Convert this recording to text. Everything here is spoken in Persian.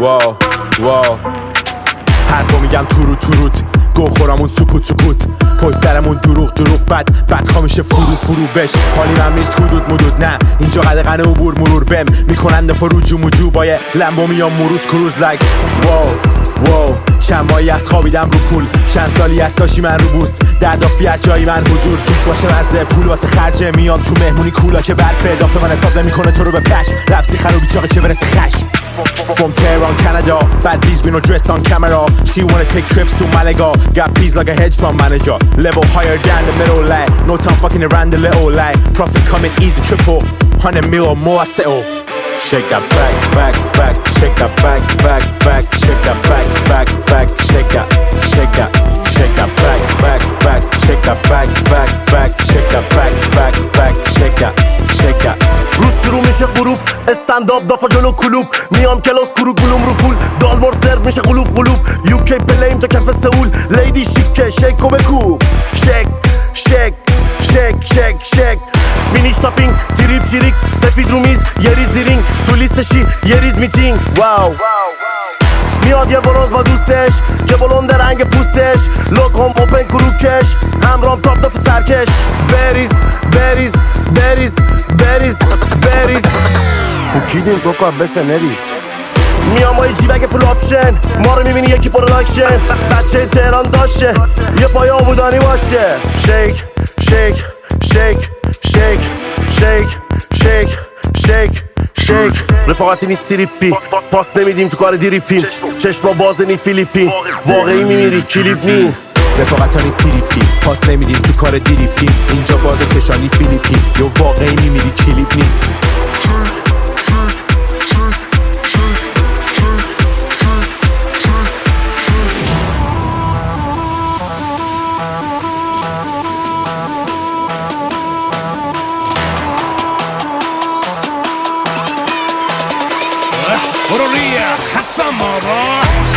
واو واو حرفو میگم تو گو خورمون سکوت پشت سرمون دروغ بد خوامیشه فرو بش حالی من نیست حدود نه اینجا قدقنه عبور مرور بم میکنن دفا رو با یه لمبو میام کروز لگ واو چند ماهی از خوابیدم رو پول چند سالی از داشی من رو بوس دردافیت جایی من حضور توش باشه مزه پول واسه خرجه میام تو مهمونی کولا که برفه اضافه من حساب نمیکنه تو رو به پشم رفسی خروبی چاقه چه برسه خشم From Tehran, Canada, bad bees we no dressed on camera. She wanna take trips to Malaga, got peas like a hedge fund manager. Level higher than the middle line, no time fucking around the little line. Profit coming easy, triple, 100 mil or more I settle. Shake that back, shake that back, shake that back, shake that, shake that back, shake that back, shake that back, shake that. روز شروع میشه غروب استنداپ دافا جلو کلوب میام کلاس گلوم رو فول دالبار سرو میشه قلوب یوکی پلیم تو کف سئول لیدی شیکه شیکو بکوب شک فینیش تاپینگ تریک سفید رو میز یه ریز رینگ تو لیستشی یه ریز میتینگ واو میاد یه برونز با دوستش که بلند رنگ پوستش لوکم اوپن کروکش همرام تاپ داف سرکش بریز پوکیدیم کوکا بسه نریز میام با یه جیبک فول آپشن ما رو میبینی یکی پروداکشن بچه تهران داشته یه پای آبودانی باشه شیک رفاقتی نیست تریپی پاس نمیدیم تو کار دیریپیم چشما باز نی فیلیپین واقعی میمیری کلیپ نی رفاقتا نیست تریپی پاس نمیدیم تو کار دیریپی اینجا باز چشانی فیلیپی یا واقعی میمیری کلیپ نی برو ریه حسن بابا